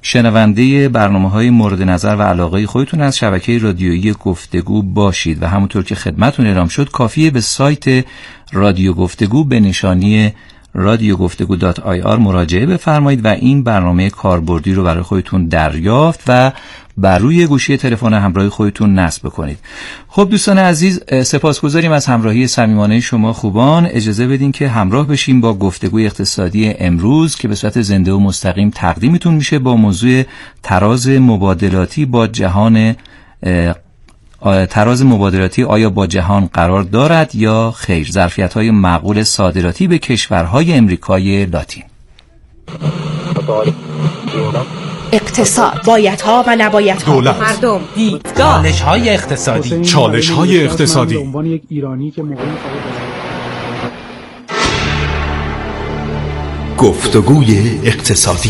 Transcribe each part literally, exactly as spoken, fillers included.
شنونده برنامه‌های مورد نظر و علاقه خودتون از شبکه رادیویی گفتگو باشید و همونطور که خدمتتون اعلام شد کافیه به سایت رادیو گفتگو به نشانی رادیو گفتگو دات آی آر مراجعه بفرمایید و این برنامه کاربردی رو برای خودتون دریافت و بر روی گوشی تلفن همراه خودتون نصب بکنید. خب دوستان عزیز، سپاسگزاریم از همراهی صمیمانه شما خوبان. اجازه بدین که همراه بشیم با گفتگوی اقتصادی امروز که به صورت زنده و مستقیم تقدیمتون میشه با موضوع تراز مبادلاتی با جهان تراز مبادلاتی آیا با جهان قرار دارد یا خیر؟ ظرفیت‌های معقول صادراتی به کشورهای امریکای لاتین. اقتصاد، بایدها و نبایدها، دولت، مردم، دیدگاه، چالش‌های اقتصادی، چالش‌های اقتصادی. به عنوان یک ایرانی که موقعی گفتگوی اقتصادی.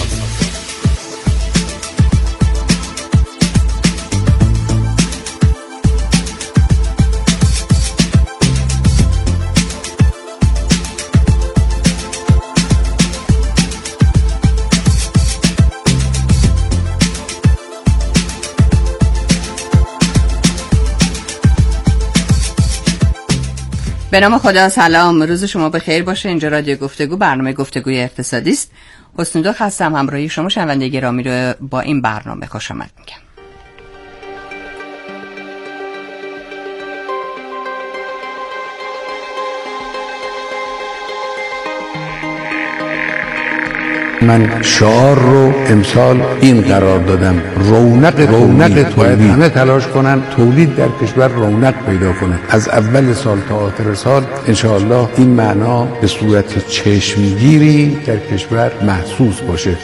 به نام خدا، سلام، روز شما بخیر باشه. اینجا رادیو گفتگو، برنامه گفتگوی اقتصادی است. حسن‌الدوخ هستم، همراهی شما شنونده گرامی رو با این برنامه خوش آمد میگم. من شعار رو امسال این قرار دادم: رونق رونق باید همه تلاش کنن تولید در کشور رونق پیدا کنه. از اول سال تا آخر سال انشاءالله این معنا به صورت چشمگیری در کشور محسوس باشه.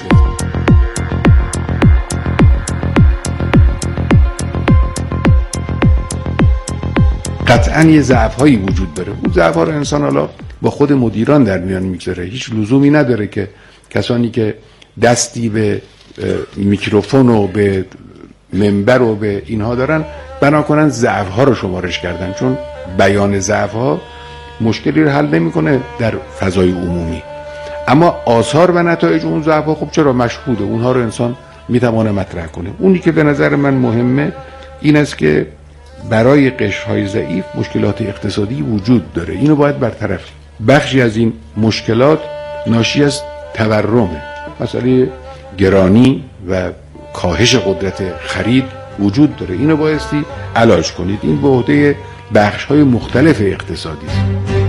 قطعاً یه ضعف‌هایی وجود داره. اون ضعف‌ها رو انسان حالا با خود مدیران در میان میگذاره. هیچ لزومی نداره که کسانی که دستی به میکروفون و به منبر و به اینها دارن بنا کنن ضعف‌ها رو شمارش کردن، چون بیان ضعف‌ها مشکلی رو حل نمی‌کنه در فضای عمومی، اما آثار و نتایج اون ضعف‌ها خب چرا مشهوده، اونها رو انسان میتونه مطرح کنه. اونی که به نظر من مهمه این است که برای قشرهای ضعیف مشکلات اقتصادی وجود داره، اینو باید برطرف. بخشی از این مشکلات ناشی از تورمه، مسئله گرانی و کاهش قدرت خرید وجود داره، اینو بایستی علاج کنید. این به عهده بخش‌های مختلف اقتصادی است.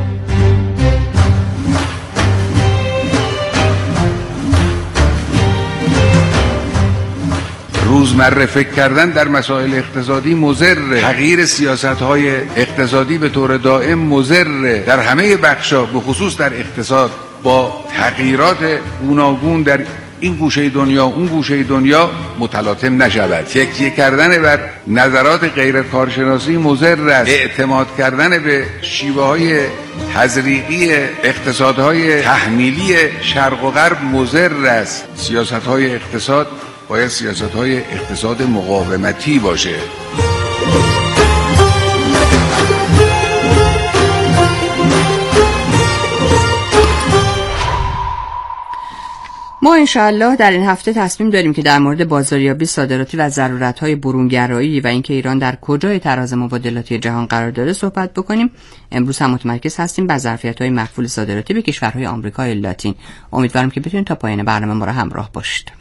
روزمره فکر کردن در مسائل اقتصادی مضر، تغییر سیاست‌های اقتصادی به طور دائم مضر در همه بخش‌ها، به خصوص در اقتصاد، با تغییرات گوناگون در این گوشه دنیا اون گوشه دنیا متلاطم نشود. تکیه کردن بر نظرات غیر کارشناسی مضر است. اعتماد کردن به شیوه‌های تزریقی اقتصادهای تحمیلی شرق و غرب مضر است. سیاست‌های اقتصاد باید سیاست‌های اقتصاد مقاومتی باشه. ما انشاءالله در این هفته تصمیم داریم که در مورد بازاریابی صادراتی و ضرورت‌های برونگرایی و اینکه ایران در کجای تراز مبادلاتی جهان قرار داره صحبت بکنیم. امروز هم متمرکز هستیم بر ظرفیت‌های مقبول صادراتی به کشورهای آمریکای لاتین. امیدوارم که بتونید تا پایان برنامه ما را همراه باشید.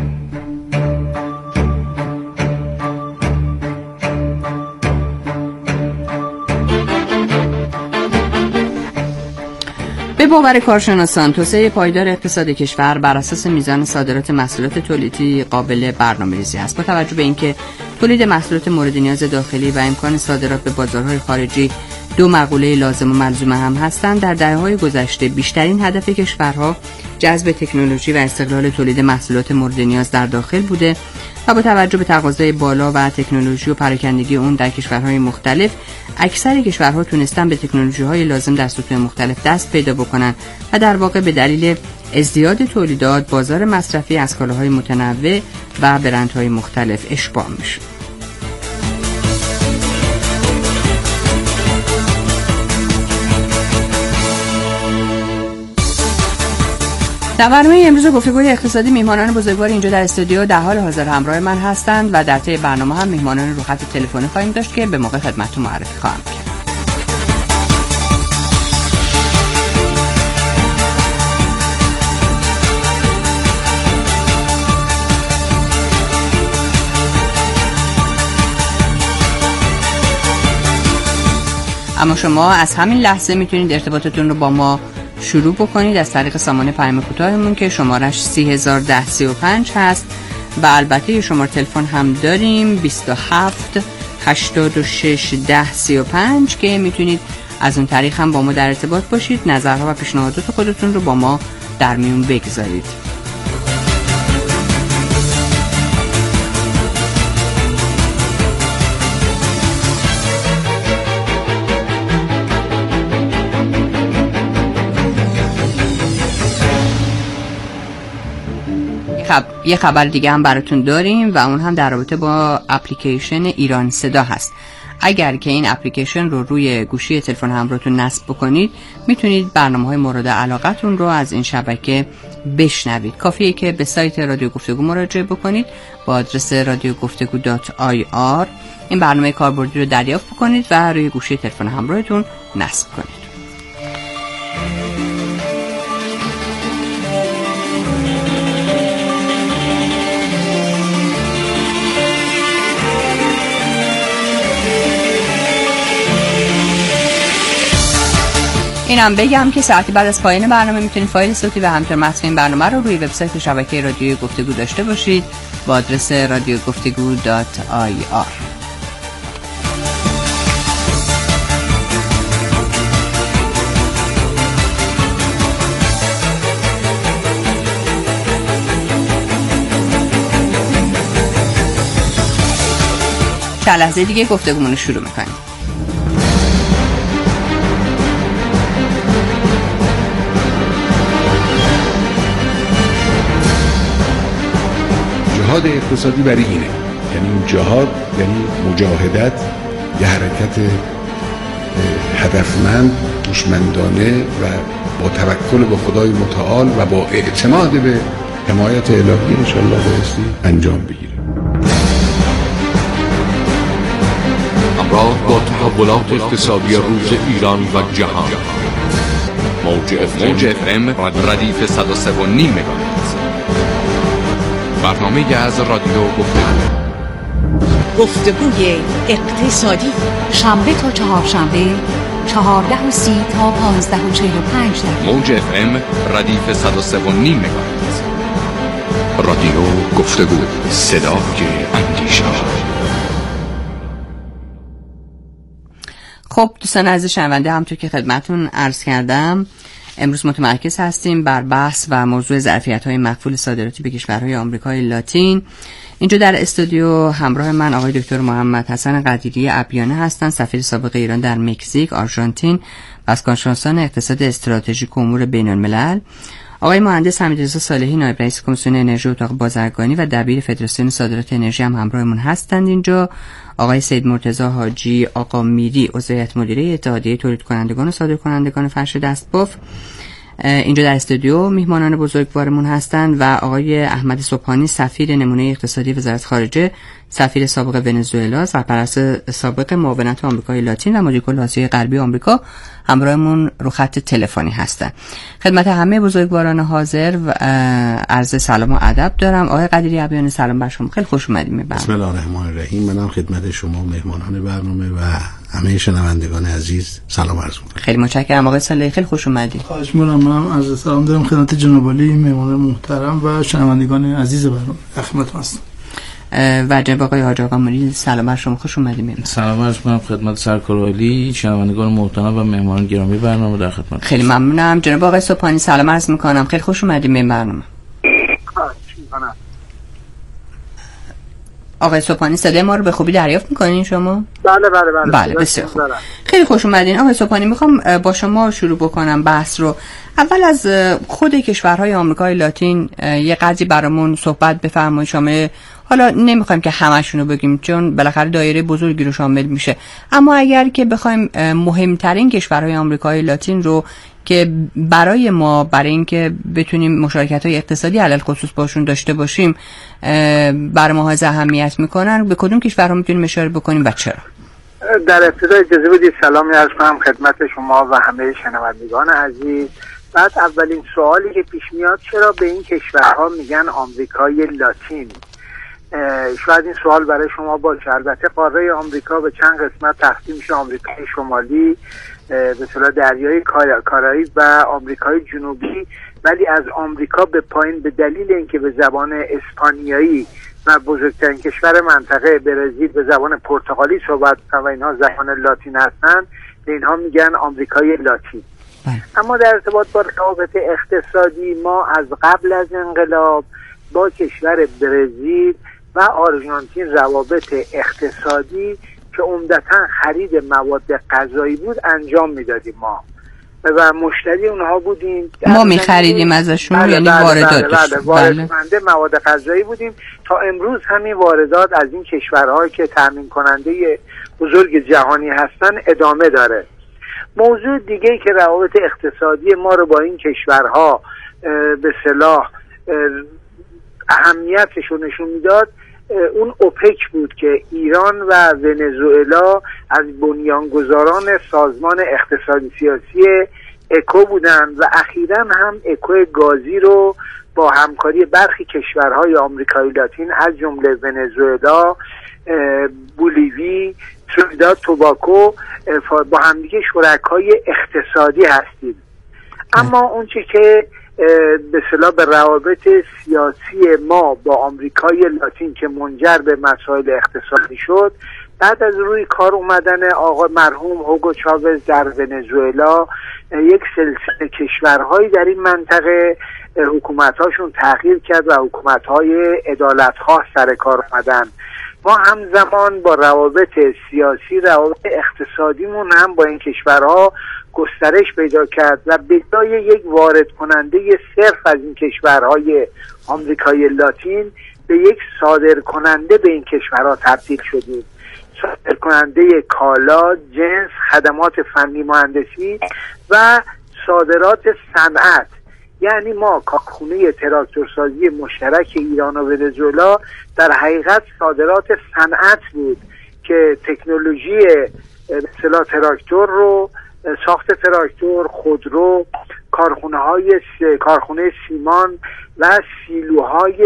به باور کارشناسان، توسعه پایدار اقتصاد کشور بر اساس میزان صادرات محصولات تولیدی قابل برنامه‌ریزی است. با توجه به اینکه تولید محصولات مورد نیاز داخلی و امکان صادرات به بازارهای خارجی دو مقوله لازم و ملزوم هم هستند، در دهه‌های گذشته بیشترین هدف کشورها جذب تکنولوژی و استقلال تولید محصولات مورد نیاز در داخل بوده و با توجه به تقاضای بالا و تکنولوژی و پراکندگی اون در کشورهای مختلف، اکثر کشورها تونستن به تکنولوژی‌های لازم در سطوح مختلف دست پیدا بکنن و در واقع به دلیل ازدیاد تولیدات بازار مصرفی از کالاهای متنوع و برندهای مختلف اشباع میشه. در برنامه امروز گفتگوی اقتصادی میهمانان بزرگوار اینجا در استودیو در حال حاضر همراه من هستند و در طی برنامه هم میهمانان رو خط تلفنی خواهیم داشت که به موقع خدمتتون معرفی خواهم کرد. اما شما از همین لحظه میتونید ارتباطتون رو با ما شروع بکنید از طریق سامانه پیام کوتاهمون که شمارش سی هزار و ده سی و پنج هست و البته شماره تلفن هم داریم بیست و هفت هشتاد و شش ده سی و پنج که میتونید از اون طریق هم با ما در ارتباط باشید، نظرها و پیشنهادات خودتون رو با ما در میون بگذارید. خب یه خبر دیگه هم براتون داریم و اون هم در رابطه با اپلیکیشن ایران صدا هست. اگر که این اپلیکیشن رو روی گوشی تلفن همراهتون نصب بکنید میتونید برنامه‌های مورد علاقتون رو از این شبکه بشنوید. کافیه که به سایت رادیو گفتگو مراجعه بکنید با آدرس رادیو گفتگو دات آی آر این برنامه کاربردی رو دریافت بکنید و روی گوشی تلفن همراهتون نصب کنید. اینم بگم که ساعتی بعد از پایان برنامه میتونید فایل صوتی و همینطور متن این برنامه رو روی وبسایت شبکه رادیو گفتگو داشته باشید با آدرس رادیو گفتگو دات آی آر. چند لحظه دیگه گفتگومون رو شروع میکنیم. جهاد اقتصادی برای اینه، یعنی جهاد یعنی مجاهدت، یه حرکت هدفمند، هوشمندانه و با توکل به خدای متعال و با اعتماد به حمایت الهی انشالله بایستی انجام بگیره. همراه با تحولات اقتصادی روز ایران و جهان، موج اف ام ردیف صد و سه و نیم مگاهرتز، برنامه از رادیو گفتگو. گفتگوی اقتصادی شنبه تا چهارشنبه چهارده و سی تا پانزده و چهل و پنج دقیقه. موج اف ام ردیف صد و سه و نیم مگاهرتز. رادیو گفتگو، صدای اندیشه. خب دوستان عزیز شنونده، همونطور که خدمتون عرض کردم امروز متمرکز هستیم بر بحث و موضوع ظرفیت‌های مقفول صادراتی به کشورهای آمریکای لاتین. اینجا در استودیو همراه من آقای دکتر محمد حسن قدیری ابیانه هستند، سفیر سابق ایران در مکزیک، آرژانتین و از کارشناسان اقتصاد استراتژیک و امور بین‌الملل. آقای مهندس حمیدرضا صالحی نایب رئیس کمیسیون انرژی اتاق بازرگانی و دبیر فدراسیون صادرات انرژی هم همراهمون هستند اینجا. آقای سید مرتضی حاجی آقا میری عضو هیئت مدیره اتحادیه تولید کنندگان و صادرکنندگان فرش دستباف اینجا در استودیو میهمانان بزرگوارمون هستند و آقای احمد صبحانی سفیر نمونه اقتصادی وزارت خارجه، سفیر سابق ونزوئلا، سرپرست سابق معاونت آمریکای لاتین و مدیر کل آسیای غربی آمریکا همراهمون رو خط تلفنی هستند. خدمت همه بزرگواران حاضر و عرض سلام و ادب دارم. آقای قدیری ابیانه سلام بر شما، خیلی خوش اومدید. بسم الله الرحمن الرحیم. منم خدمت شما مهمانان برنامه و همه شنوندگان عزیز سلام عرض می‌کنم. خیلی متشکرم آقای صالحی، خیلی خوش اومدید. خواهش می‌کنم. منم عرض سلام دارم خدمت جناب عالی مهمانان محترم و شنوندگان عزیز برنامه. خدمتتون هستم. و جناب آقای حاج آقا موری سلام بر شما، خوش اومدید. سلام عرض می‌کنم خدمت سرکار عالی، شنوندگان محترم و مهمانان گرامی برنامه در خدمت. خیلی ممنونم. جناب آقای صبحانی سلام عرض می‌کنم، خیلی خوش اومدید به برنامه. آقای صبحانی صدای ما رو به خوبی دریافت می‌کنین شما؟ بله بله بله, بله بسیار خوب. خیلی خوش اومدین آقای صبحانی. میخوام با شما شروع بکنم بحث رو. اول از خود کشورهای آمریکای لاتین یه قضیه برامون صحبت بفرمایید شامل، حالا نمیخوایم که همشون رو بگیم چون بالاخره دایره بزرگی رو شامل میشه، اما اگر که بخوایم مهمترین کشورهای آمریکای لاتین رو که برای ما برای اینکه بتونیم مشارکت‌های اقتصادی علل خصوص باشون داشته باشیم برای ما ها اهمیت میکنن، به کدوم کشورها میتونیم اشاره بکنیم و چرا؟ در ابتدا اجازه بدید سلامی عرض کنم خدمت شما و همه شنوندگان عزیز. بعد اولین سوالی که پیش میاد چرا به این کشورها میگن آمریکای لاتین؟ شاید این سوال برای شما باشه. البته قاره آمریکا به چند قسمت تقسیم میشه، آمریکای شمالی به اصطلاح دریای کارائیب و آمریکای جنوبی، ولی از آمریکا به پایین به دلیل اینکه به زبان اسپانیایی و بزرگترین کشور منطقه برزیل به زبان پرتغالی صحبت می‌کنن و اینها زبان لاتین هستن، به اینها میگن آمریکای لاتین. اما در ارتباط با روابط اقتصادی ما از قبل از انقلاب با کشور برزیل و آرژانتین روابط اقتصادی که عمدتاً خرید مواد غذایی بود انجام میدادیم ما و مشتری اونها بودیم. ما می‌خریدیم ازشون. بله یعنی بله واردات بله بله وارد کننده مواد غذایی بودیم. تا امروز همین واردات از این کشورها که تامین کننده بزرگ جهانی هستن ادامه داره. موضوع دیگه که روابط اقتصادی ما رو با این کشورها به اصطلاح اهمیتش رو نشون میداد اون اوپک بود که ایران و ونزوئلا از بنیانگذاران سازمان اقتصادی سیاسی اکو بودند و اخیراً هم اکو گازی رو با همکاری برخی کشورهای آمریکای لاتین از جمله ونزوئلا، بولیوی، ترینیداد توباگو با همدیگه شرکای اقتصادی هستیم. اما اون چی که به اصطلاح به روابط سیاسی ما با آمریکای لاتین که منجر به مسائل اقتصادی شد، بعد از روی کار اومدن آقا مرحوم هوگو چاوز در ونزوئلا، یک سلسله کشورهایی در این منطقه حکومت‌هاشون تغییر کرد و حکومت‌های عدالت‌خواه سر کار اومدن. ما همزمان با روابط سیاسی روابط اقتصادیمون هم با این کشورها گسترش پیدا کرد و به جای یک وارد کننده صرف از این کشورهای آمریکای لاتین به یک صادر کننده به این کشورها تبدیل شدیم. صادر کننده کالا، جنس، خدمات فنی مهندسی و صادرات صنعت. یعنی ما کارخونه تراکتورسازی مشترک ایران و ونزوئلا در حقیقت صادرات صنعت بود که تکنولوژی اصطلاح تراکتور رو، ساخت تراکتور، خودرو، کارخونه های کارخونه سیمان و سیلوهای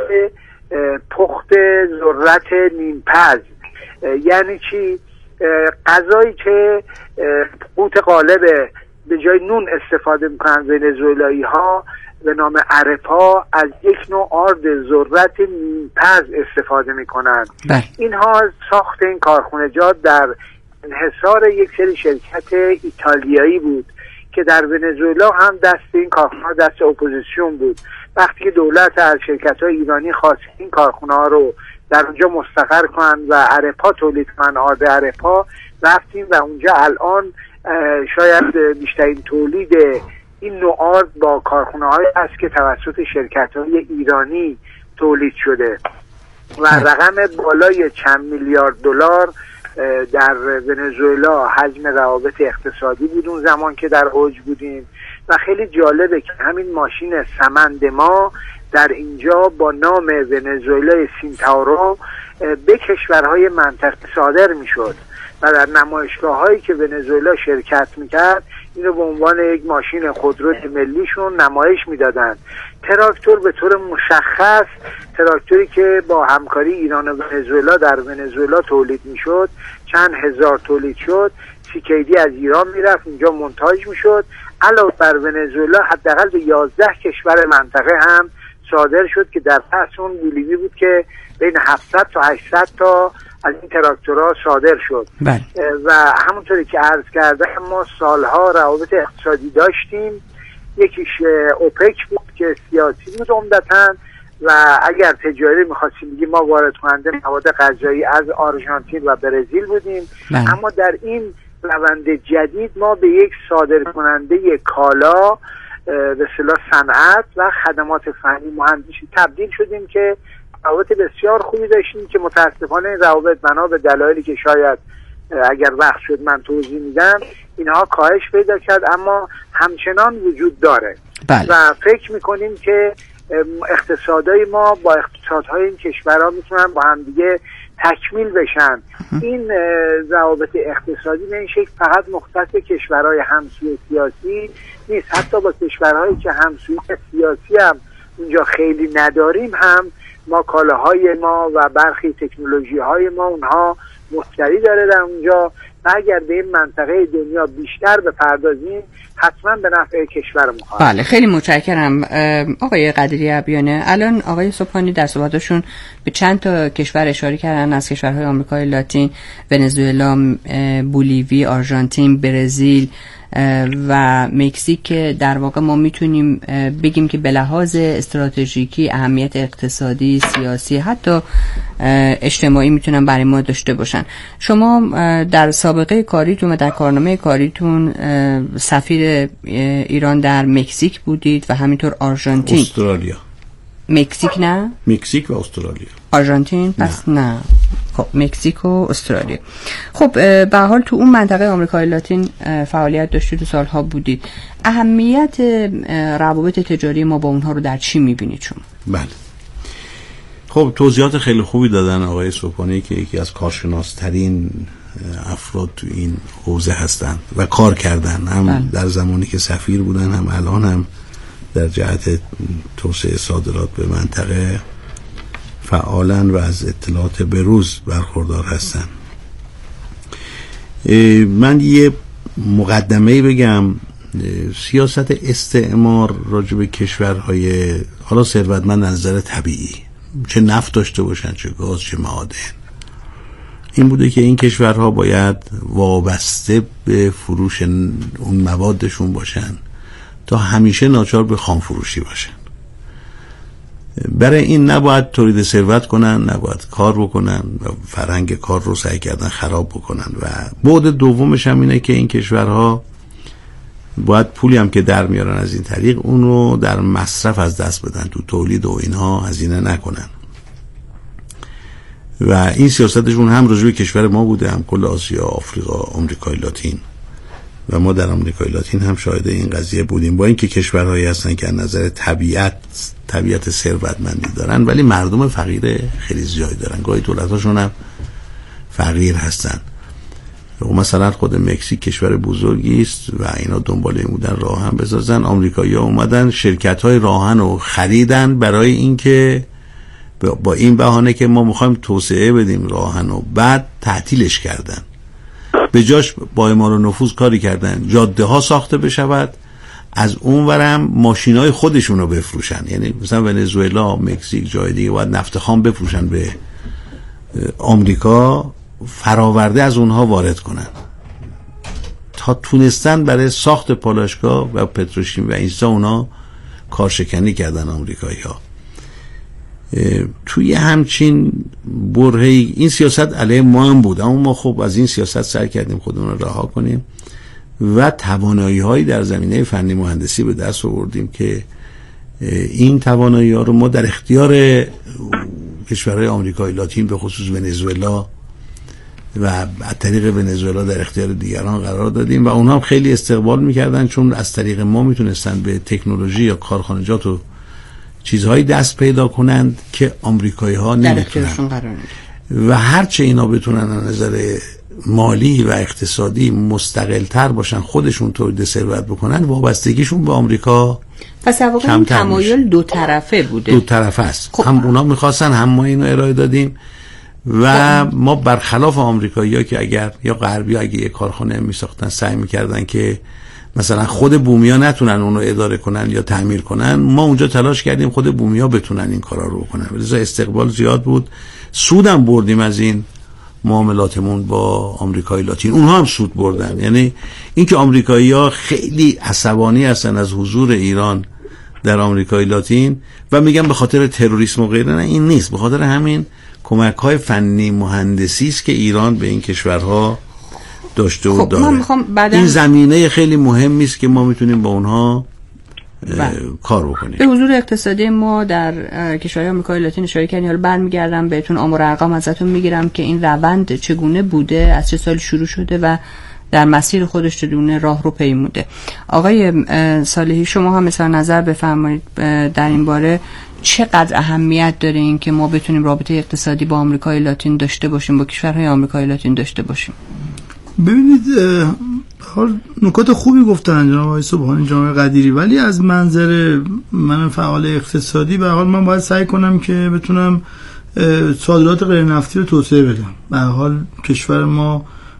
پخت ذرت نیمپز. یعنی چی؟ غذایی که قوت غالب به جای نون استفاده میکنن ونزوئلایی ها به نام ارپا، از یک نوع آرد ذرت نیمپز استفاده میکنن. اینها ساخت این کارخانجات در انحصار یک سری شرکت ایتالیایی بود که در ونزوئلا هم دست این کارخانه دست اپوزیسیون بود. وقتی که دولت از شرکت‌های ایرانی خواست این کارخانه‌ها رو در اونجا مستقر کنن و ارپا تولید کنن، آرد ارپا، رفتیم و اونجا الان شاید بیشترین تولید این نوع آرد با کارخانه‌های است که توسط شرکت‌های ایرانی تولید شده و رقم بالای چند میلیارد دلار در ونزوئلا حجم روابط اقتصادی بود اون زمان که در اوج بودیم. و خیلی جالبه که همین ماشین سمند ما در اینجا با نام ونزوئلا سینتاورو به کشورهای منطقه صادر میشد و در نمایشگاه هایی که ونزوئلا شرکت میکرد اینو به عنوان یک ماشین خودرو ملیشون نمایش میدادن. تراکتور به طور مشخص تراکتوری که با همکاری ایران و ونزوئلا در ونزوئلا تولید میشد، چند هزار تولید شد، سیکیدی از ایران میرفت اینجا مونتاژ میشد، علاوه بر ونزوئلا حداقل به یازده کشور منطقه هم صادر شد که در پس اون بولیوی بود که بین هفتصد تا هشتصد تا از این تراکتورها صادر شد. بله. و همونطوری که عرض کردم ما سالها روابط اقتصادی داشتیم. یکیش اوپک بود که سیاسی بود عمدتاً و اگر تجاری میخواستیم بگیم ما وارد کننده مواد غذایی از آرژانتین و برزیل بودیم بله. اما در این روند جدید ما به یک صادر کننده کالا به اصطلاح صنعت و خدمات فنی مهندسی تبدیل شدیم که روابط بسیار خوبی داشتیم که متاسفانه این روابط بنا به دلایلی که شاید اگر وقت شد من توضیح میدم اینها کاهش پیدا کرد اما همچنان وجود داره. بله. و فکر میکنیم که اقتصادهای ما با اقتصادهای این کشورها میتونن با هم دیگه تکمیل بشن. این روابط اقتصادی به این شکل فقط مختص کشورهای همسوی سیاسی نیست، حتی با کشورهایی که همسوی سیاسی هم اونجا خیلی نداریم هم ما کالاهای ما و برخی تکنولوژی های ما اونها مشتری داره در اونجا و اگر به این منطقه دنیا بیشتر بپردازیم حتما به نفع کشور ما خواهد. بله خیلی متشکرم آقای قدیری ابیانه. الان آقای صبحانی در صحبتشون به چند تا کشور اشاره کردن از کشورهای آمریکای لاتین، ونزوئلا، بولیوی، آرژانتین، برزیل و مکزیک که در واقع ما میتونیم بگیم که به لحاظ استراتژیکی اهمیت اقتصادی، سیاسی، حتی اجتماعی میتونن برای ما داشته باشن. شما در سابقه کاریتون و در کارنامه کاریتون سفیر ایران در مکزیک بودید و همینطور آرژانتین. استرالیا. مکزیک نه؟ مکزیک و استرالیا. آرژانتین پس نه, نه. خب مکزیک و استرالیا. خب به حال تو اون منطقه آمریکای لاتین فعالیت داشتید و سالها بودید. اهمیت روابط تجاری ما با اونها رو در چی میبینید شما؟ بله خب توضیحات خیلی خوبی دادن آقای صبحانی که یکی از کارشناسترین افراد تو این حوزه هستن و کار کردن هم بله. در زمانی که سفیر بودن هم الان هم در جهت توسعه صادرات به منطقه فعالن و از اطلاعات بروز برخوردار هستن. من یه مقدمه بگم، سیاست استعمار راجع به کشورهای حالا ثروتمند از نظر طبیعی، چه نفت داشته باشن چه گاز چه معادن، این بوده که این کشورها باید وابسته به فروش اون موادشون باشن تا همیشه ناچار به خام فروشی باشن. برای این نباید تولید ثروت کنن، نباید کار بکنن و فرهنگ کار رو سعی کردن خراب بکنن. و بعد دومش هم اینه که این کشورها باید پولی هم که در میارن از این طریق اون رو در مصرف از دست بدن، تو تولید و اینها هزینه نکنن. و این سیاستشون هم راجع به کشور ما بوده، هم کل آسیا، آفریقا، آمریکای لاتین و ما در آمریکای لاتین هم شاهد این قضیه بودیم. با اینکه کشورهایی هستن که از نظر طبیعت طبیعت ثروتمندی دارن ولی مردم فقیر خیلی زیادی دارن، گاهی دولتاشون هم فقیر هستن. مثلا خود مکزیک کشور بزرگی است و اینا دنبال این بودن راهن بسازن. آمریکایی‌ها اومدن شرکت‌های راهن رو خریدن برای اینکه با این بهانه که ما می‌خوایم توسعه بدیم راهن رو، بعد تعطیلش کردن. به جاش با اعمار نفوذ کاری کردن جاده ها ساخته بشود، از اون ورم ماشینای خودشون رو بفروشن. یعنی مثلا ونزوئلا، مکزیک، جای دیگه باید نفت خام بفروشن به آمریکا، فراورده از اونها وارد کنن تا تونستن برای ساخت پالایشگاه و پتروشیمی و اینستا اونا کارشکنی کردن آمریکایی ها. توی همچین برهه‌ای این سیاست علیه ما هم بود، اما ما خب از این سیاست سعی کردیم خودمون رو رها کنیم و توانایی هایی در زمینه فنی مهندسی به دست آوردیم که این توانایی ها رو ما در اختیار کشورهای آمریکای لاتین به خصوص ونزوئلا و از طریق ونزوئلا در اختیار دیگران قرار دادیم و اونها هم خیلی استقبال میکردن، چون از طریق ما میتونستن به تکنولوژی یا کارخانجات و چیزهایی دست پیدا کنند که آمریکایی ها نمیتونن. و هرچه اینا بتونن از نظر مالی و اقتصادی مستقل تر باشن، خودشون تولید ثروت بکنن، وابستگیشون به آمریکا پس واقعا این تمایل دو طرفه بوده. دو طرفه است. خب. هم اونا میخواستن هم ما اینو ارائه دادیم و خب. ما برخلاف آمریکایی‌ها که اگر یا غربی‌ها اگه یه کارخانه میساختن سعی میکردن که مثلا خود بومیا نتونن اونو اداره کنن یا تعمیر کنن، ما اونجا تلاش کردیم خود بومیا بتونن این کارا رو بکنن. لذا استقبال زیاد بود، سودم بردیم از این معاملاتمون با آمریکای لاتین، اونها هم سود بردن. یعنی اینکه آمریکایی‌ها خیلی عصبانی هستن از حضور ایران در آمریکای لاتین و میگم به خاطر تروریسم و غیره، نه این نیست، به خاطر همین کمک‌های فنی مهندسی است که ایران به این کشورها داشته و خب داره. بعدن... این زمینه خیلی مهمی است که ما میتونیم با اونها کار بکنیم. به حضور اقتصادی ما در کشورهای آمریکای لاتین اشاره کردین. حالا برمیگردم بهتون آمار ارقام ازتون میگیرم که این روند چگونه بوده، از چه سال شروع شده و در مسیر خودش چگونه راه رو پیموده. آقای صالحی شما هم مثلا نظر بفرمایید در این باره، چقدر اهمیت داره این که ما بتونیم رابطه اقتصادی با آمریکای لاتین داشته باشیم، با کشورهای آمریکای لاتین داشته باشیم؟ ببینید حال نکات خوبی گفتن جناب آقای سبحانی، جناب قدیری، ولی از منظر من فعال اقتصادی به حال من باید سعی کنم که بتونم صادرات غیر نفتی رو توسعه بدم. به حال کشور ما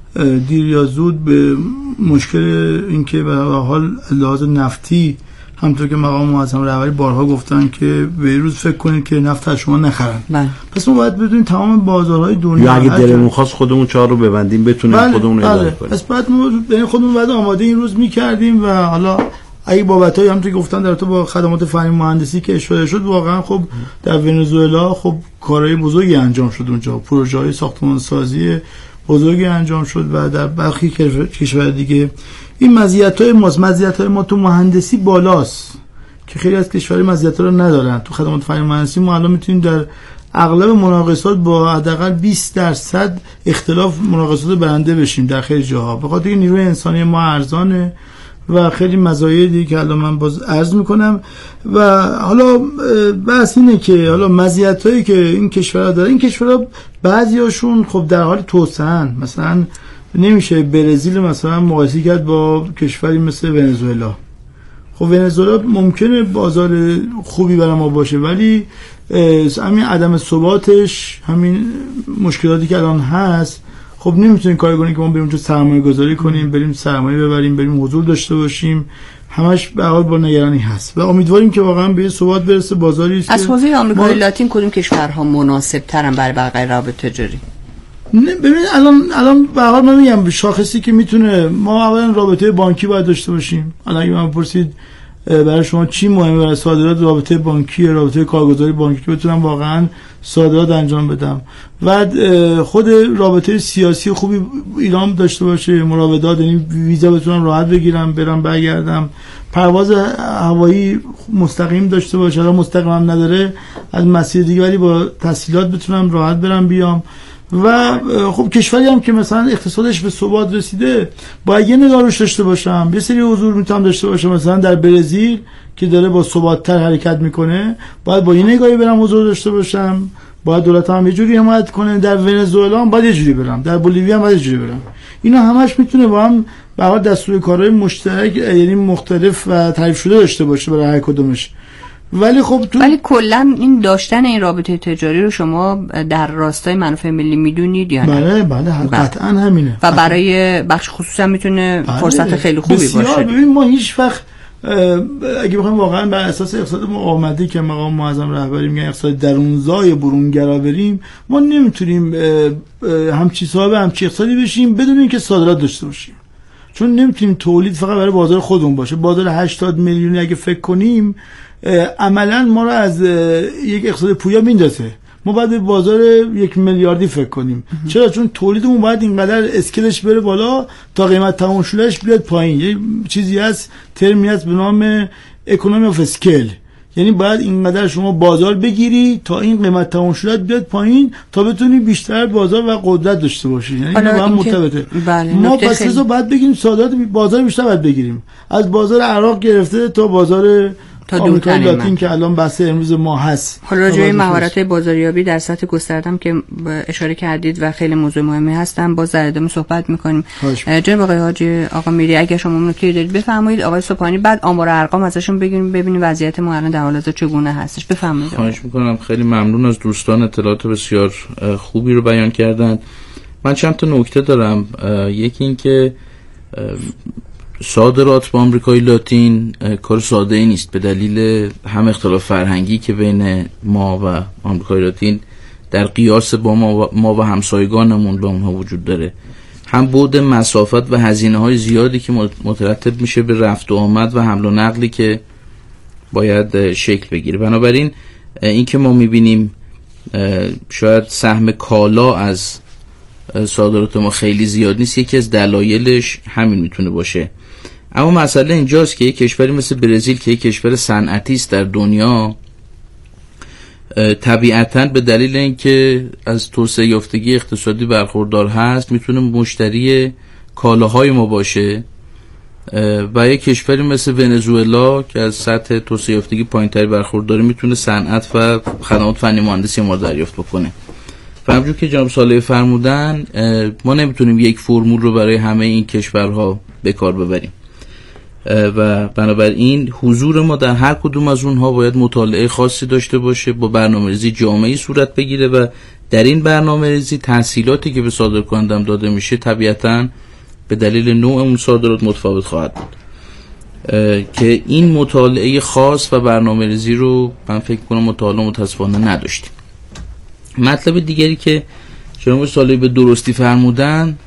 دیر یا زود به مشکل اینکه به حال لحاظ نفتی، همونطور که مقام معظم رهبری بارها گفتن که به روز فکر کنید که نفت از شما نخرن. بله. پس ما باید بدونیم تمام بازارهای دنیا، یا اگه دلمون خواست خودمون چهار رو ببندیم بتونیم بله. خودمون بله. اداره کنیم. پس بعد ما بین خودمون بعد آماده این روز می‌کردیم و حالا اگه بابتای همونطور که گفتن در تو با خدمات فنی مهندسی که اشاره شد، واقعا خب در ونزوئلا خب کارهای بزرگی انجام شد اونجا، پروژه‌های ساختمان‌سازی بزرگی انجام شد و در برخی کشور دیگه این مزیت‌های ما مزیت‌های ما تو مهندسی بالاست که خیلی از کشورها مزیت‌ها رو ندارن. تو خدمات فنی مهندسی ما الان میتونیم در اغلب مناقصات با حداقل بیست درصد اختلاف مناقصات برنده بشیم در خیلی جاها، به خاطر نیروی انسانی ما ارزانه و خیلی مزایایی که الان من باز عرض میکنم. و حالا بحث اینه که حالا مزیتایی که این کشورها داره، این کشورها بعضیاشون خب در حال توسعه‌اند. مثلا نمیشه برزیل مثلا مقایسه کرد با کشوری مثل ونزوئلا. خب ونزوئلا ممکنه بازار خوبی برای ما باشه، ولی همین عدم ثباتش، همین مشکلاتی که الان هست، خب نمیتونیم کاری کنیم که ما بریم اونجا سرمایه گذاری کنیم، بریم سرمایه ببریم، بریم حضور داشته باشیم. همش به حال با نگرانی هست و امیدواریم که واقعا به ثبات برسه بازاری است. از حوزه آمریکای ما... لاتین کدوم کشورها مناسب ترن برای بقیه رابطه تجاری؟ ببینید الان الان به حال من میگم شاخصی که میتونه، ما اولا رابطه بانکی باید داشته باشیم. الان اگه من بپرسید برای شما چی مهمه برای صادرات، رابطه بانکی، رابطه کارگزاری بانکی که بتونم واقعا صادرات انجام بدم. و خود رابطه سیاسی خوبی ایران داشته باشه، مراودات، یعنی ویزا بتونم راحت بگیرم برم برگردم، پرواز هوایی مستقیم داشته باشه، حالا مستقیم هم نداره از مسیر دیگه ولی با تسهیلات بتونم راحت برم بیام. و خب کشوری هم که مثلا اقتصادش به ثبات رسیده باید یه نگاه روش داشته باشم. یه سری حضور میتونم داشته باشم مثلا در برزیل که داره با ثبات‌تر حرکت میکنه، باید با این نگاهی برم حضور داشته باشم. باید دولت هم یه جوری حمایت کنه. در ونزوئلا هم باید یه جوری برم، در بولیویا هم باید یه جوری برم. اینا همش میتونه با هم به حال دستور کارهای مشترک یعنی مختلف و تعریف شده داشته باشه برای هر کدومش. ولی خب تو ولی کلا این داشتن این رابطه تجاری رو شما در راستای منافع ملی میدونید یا نه؟ بله بله قطعا همینه و برای بخش خصوصا میتونه بله. فرصت خیلی خوبی بسیار باشه. ببین ما هیچ وقت اگه بخوایم واقعا بر اساس اقتصاد مقاومتی که مقام معظم رهبری میگن اقتصاد درونزای برونگرا بریم، ما نمیتونیم همچی صاحب همچی اقتصادی بشیم بدون اینکه صادرات داشته باشیم. چون نمیتونیم تولید فقط برای بازار خودمون باشه. بازار هشتاد میلیونی اگه فکر کنیم عملا ما رو از یک اقتصاد پویا میندازه. ما باید به بازار یک میلیاردی فکر کنیم. چرا؟ چون تولیدمون باید اینقدر اسکیلش بره بالا تا قیمت تمام شدهش بیاد پایین. یه چیزی هست، ترمی هست به نام اکونومی اف اسکیل، یعنی باید اینقدر شما بازار بگیری تا این قیمت تمام شده بیاد پایین تا بتونی بیشتر بازار و قدرت داشته باشی. یعنی با هم مرتبطه. بله ما پس خیلی... باید بگیریم صادرات بازار بیشتر باید بگیریم، از بازار عراق گرفته تا بازار تا آمریکای لاتین که الان بحث امروز ما هست. حالا راجع مهارت بازاریابی در سطح گستردم که اشاره کردید و خیلی موضوع مهمی هستن، باز در ادامه صحبت می‌کنیم. جناب آقای حاجی آقا میری اگه شما نکته دارید بفرمایید. آقای سبحانی بعد آمار ارقام ازشون بگیریم ببینیم وضعیت ما الان در حال حاضر چگونه هستش. بفرمایید. خواهش می‌کنم. خیلی ممنون از دوستان، اطلاعات بسیار خوبی رو بیان کردن. من چند تا نکته دارم. یکی این که صادرات با آمریکای لاتین کار ساده ای نیست به دلیل هم اختلاف فرهنگی که بین ما و آمریکای لاتین در قیاس با ما و, ما و همسایگانمون با اونها وجود داره، هم بعد مسافت و هزینه های زیادی که مترتب میشه به رفت و آمد و حمل و نقلی که باید شکل بگیره. بنابراین این که ما میبینیم شاید سهم کالا از صادرات ما خیلی زیاد نیست، یکی از دلایلش همین میتونه باشه. اما مسئله اینجاست که یک کشوری مثل برزیل که یک کشور صنعتی است در دنیا، طبیعتاً به دلیل اینکه از توسعه یافتگی اقتصادی برخوردار هست میتونه مشتری کالاهای ما باشه و یک کشوری مثل ونزوئلا که از سطح توسعه یافتگی پایین‌تری برخورداره میتونه صنعت و خدمات فنی مهندسی ما رو دریافت بکنه. و همونجور که جناب صالحی فرمودن ما نمیتونیم یک فرمول رو برای همه این کشورها به کار ببریم و بنابراین حضور ما در هر کدوم از اونها باید مطالعه خاصی داشته باشه، با برنامه‌ریزی جامعی صورت بگیره و در این برنامه‌ریزی تحصیلاتی که به صادرکنندم داده میشه طبیعتاً به دلیل نوع اون صادرات متفاوت خواهد بود که این مطالعه خاص و برنامه‌ریزی رو من فکر کنم مطالعه متاسفانه نداشتیم. مطلب دیگری که جناب صالحی به درستی فرمودن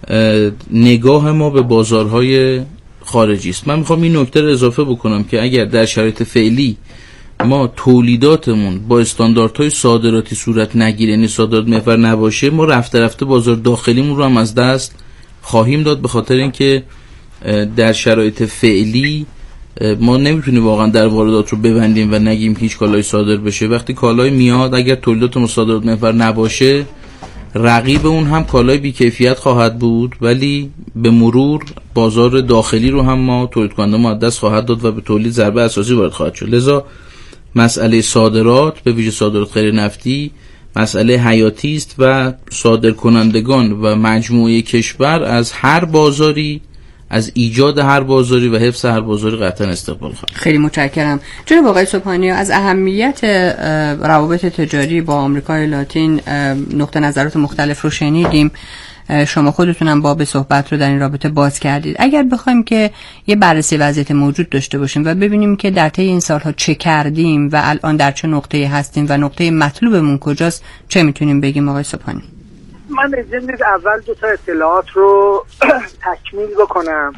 نگاه ما به بازارهای خارجی است. من میخوام این نکته رو اضافه بکنم که اگر در شرایط فعلی ما تولیداتمون با استانداردهای صادراتی صورت نگیره، یعنی صادرات محور نباشه، ما رفته رفته بازار داخلیمون رو هم از دست خواهیم داد، به خاطر اینکه در شرایط فعلی ما نمیتونیم واقعا در واردات رو ببندیم و نگیم هیچ کالای صادر بشه. وقتی کالای میاد اگر تولیدات صادرات محور نباشه، رقیب اون هم کالای بی‌کیفیت خواهد بود، ولی به مرور بازار داخلی رو هم ما تولید کننده ما از دست خواهد داد و به تولید ضربه اساسی وارد خواهد شد. لذا مسئله صادرات به ویژه صادرات غیر نفتی مسئله حیاتی است و صادرکنندگان و مجموعه کشور از هر بازاری، از ایجاد هر بازاری و حفظ هر بازاری قطعا استقبال خواهد. خیلی متشکرم. جناب آقای سبحانی، از اهمیت روابط تجاری با آمریکای لاتین نقطه نظرات مختلف رو شنیدیم. شما خودتونم باب صحبت رو در این رابطه باز کردید. اگر بخوایم که یه بررسی وضعیت موجود داشته باشیم و ببینیم که در طی این سالها چه کردیم و الان در چه نقطه‌ای هستیم و نقطه مطلوبمون کجاست، چه میتونیم بگیم آقای سبحانی؟ من اجازه بدید اول دو تا اطلاعات رو تکمیل بکنم.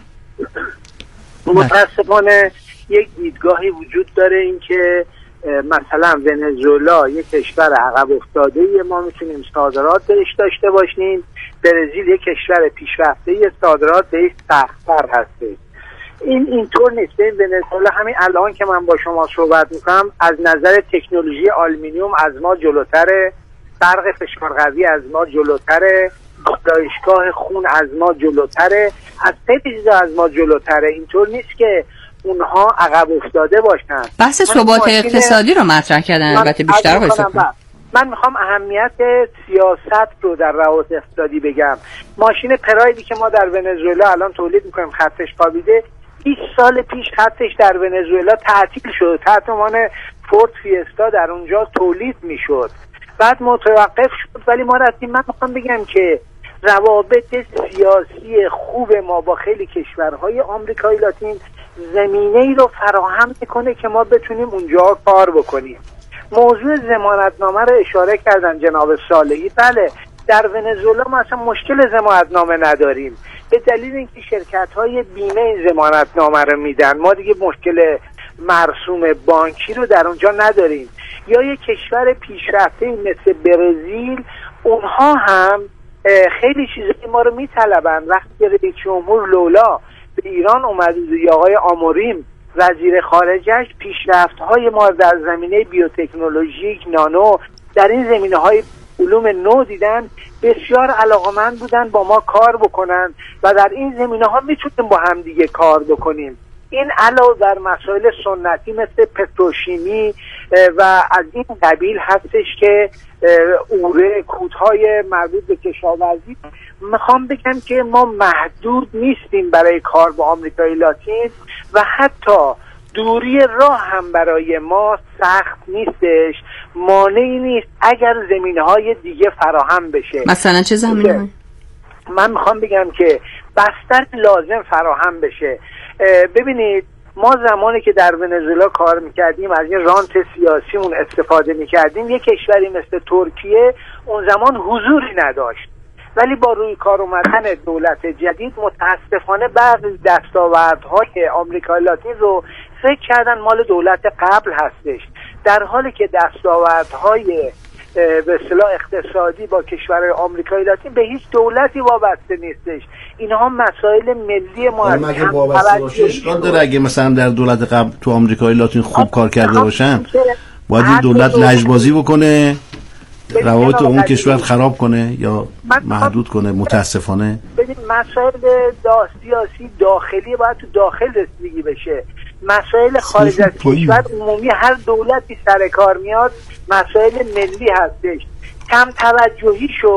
متاسفانه یک دیدگاهی وجود داره این که مثلا ونزوئلا یک کشور عقب افتاده ما میتونیم صادرات بهش داشته باشیم، برزیل یک کشور پیشرفته صادرات بهش سخت‌تر هسته. این اینطور نیست. این ونزوئلا همین الان که من با شما صحبت میکنم از نظر تکنولوژی آلومینیوم از ما جلوتره، برق فشار قوی از ما جلوتره، گدایشگاه خون از ما جلوتره، از خیلی چیزا از ما جلوتره. اینطور نیست که اونها عقب افتاده باشن. بحث ثبات اقتصادی رو مطرح کردن البته بیشتر باشه. من میخوام اهمیت سیاست رو در روابط اقتصادی بگم. ماشین پرایدی که ما در ونزوئلا الان تولید میکنیم خطش خوابیده، بیست سال پیش خطش در ونزوئلا تعطیل شد. تحت عنوان فورد فیستا در اونجا تولید میشد، بعد متوقف شد. ولی ما رفتیم. من میخوام بگم که روابط سیاسی خوب ما با خیلی کشورهای آمریکای لاتین زمینه‌ای رو فراهم میکنه که ما بتونیم اونجا کار بکنیم. موضوع ضمانتنامه رو اشاره کردن جناب صالحی. بله، در ونزوئلا ما اصلا مشکل ضمانتنامه نداریم به دلیل اینکه شرکت‌های بیمه ضمانتنامه رو میدن. ما دیگه مشکل مرسوم بانکی رو در اونجا نداریم. یا یک کشور پیشرفته مثل برزیل، اونها هم خیلی چیزایی ما رو میطلبن. وقتی رئیس جمهور لولا به ایران اومد یا آقای آموریم وزیر خارجش، پیشرفت‌های ما در زمینه بیوتکنولوژیک، نانو، در این زمینه‌های علوم نو دیدن، بسیار علاقمند بودن با ما کار بکنن و در این زمینه‌ها میتونیم با هم دیگه کار بکنیم. این علاوه بر مسائل سنتی مثل پتروشیمی و از این قبیل هستش که اوره کودهای مربوط به کشاورزی. میخوام بگم که ما محدود نیستیم برای کار با آمریکای لاتین و حتی دوری راه هم برای ما سخت نیستش، مانعی نیست اگر زمینه‌های دیگه فراهم بشه. مثلا چه زمینه‌ای؟ من میخوام بگم که بستر لازم فراهم بشه. ببینید ما زمانی که در ونزوئلا کار میکردیم از این رانت سیاسیمون استفاده میکردیم. یک کشوری مثل ترکیه اون زمان حضوری نداشت، ولی با روی کار اومدن دولت جدید متاسفانه بعضی دستاوردهای آمریکای لاتین رو فکر کردن مال دولت قبل هستش، در حالی که دستاوردهای به اصطلاح اقتصادی با کشورهای آمریکای لاتین به هیچ دولتی وابسته نیستش. اینها مسائل ملی ما هستند. اگه وابسته باشه اشکال داره اگه مثلا در دولت قبل تو آمریکای لاتین خوب کار کرده باشن باید این دولت لجبازی بکنه، روابط اون کشور خراب کنه یا محدود کنه؟ متاسفانه ببین مسائل دا سیاسی داخلی باید تو داخل رسیدگی بشه. مسائل خارج از کشور عمومی هر دولتی سر کار میاد مسائل ملی هستش. کم توجهی شد